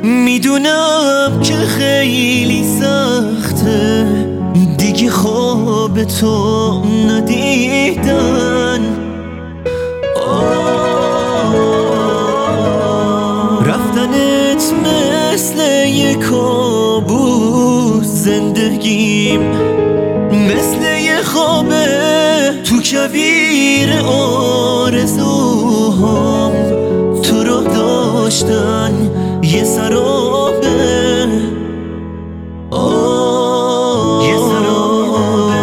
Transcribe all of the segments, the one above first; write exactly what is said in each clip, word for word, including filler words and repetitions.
میدونم که خیلی سخته دیگه خواب تو ندیدن. رفتنت مثل یه کابوس، زندگیم مثل یه خوابه تو کویر آرزوهام. تو رو داشتن یه سرابه، یه سرابه.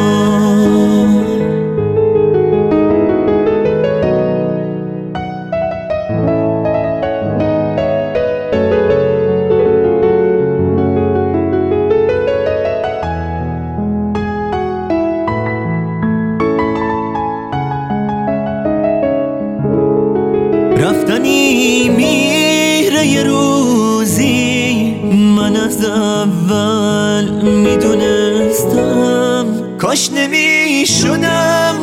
رفتنی میره یه روزی، من از اول میدونستم کاش نمیشدم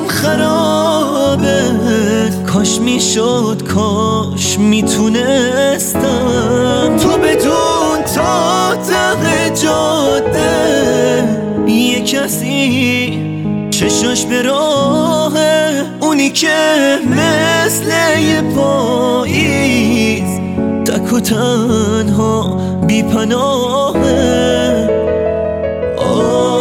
خرابت، کاش میشد، کاش میتونستم تو بدون تا ته جاده یه کسی چشاش به راهه، اونی که مثل یه پاییز تک و تنها بی پناهه.